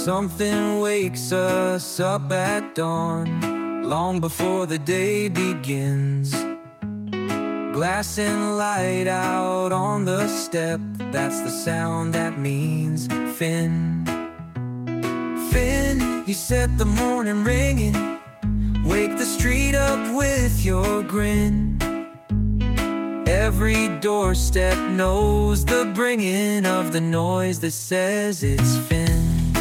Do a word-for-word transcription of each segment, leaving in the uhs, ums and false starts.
Something wakes us up at dawn, long before the day begins. Glass and light out on the step, that's the sound that means Finn. Finn, you set the morning ringing, wake the street up with your grin. Every doorstep knows the bringing of the noise that says it's Finn.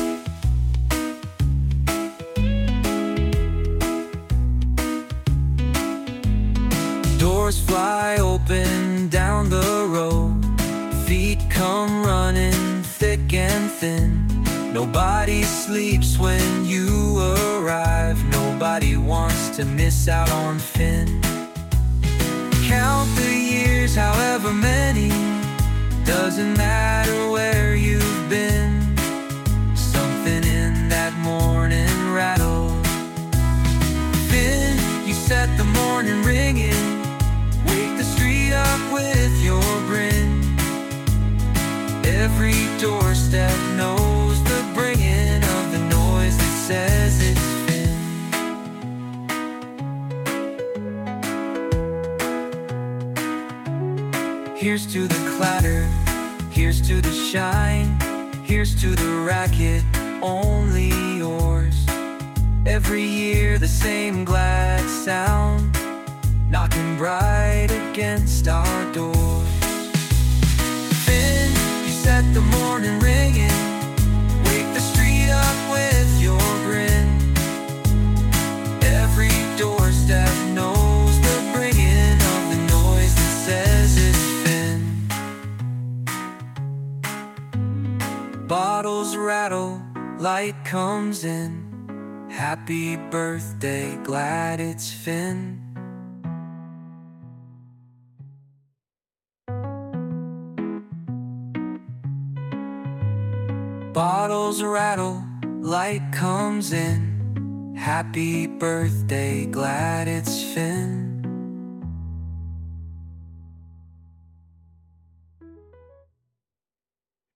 Doors fly open down the road, feet come running thick and thin. Nobody sleeps when you arrive, nobody wants to miss out on Finn. Count the years, however many, doesn't matter where you've been. Something in that morning rattle. Finn, you set the morning ringing, wake the street up with your grin. Every doorstep knows the bringing of the noise that says it's Finn. Here's to the clatter, here's to the shine, here's to the racket, only yours. Every year the same glad sound, knocking bright against our doors. Finn, you set the morning ringing, wake the street up with your grin. Every doorstep knows the bringing of the noise that says it's Finn. Bottles rattle, light comes in. Happy birthday, glad it's Finn. Bottles rattle, light comes in. Happy birthday, glad it's Finn.